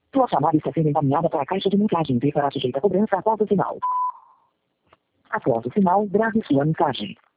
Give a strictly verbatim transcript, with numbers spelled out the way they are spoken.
Sua chamada está sendo encaminhada para a caixa de mensagem e será sujeita a cobrança após o sinal. Após o sinal, grave sua mensagem.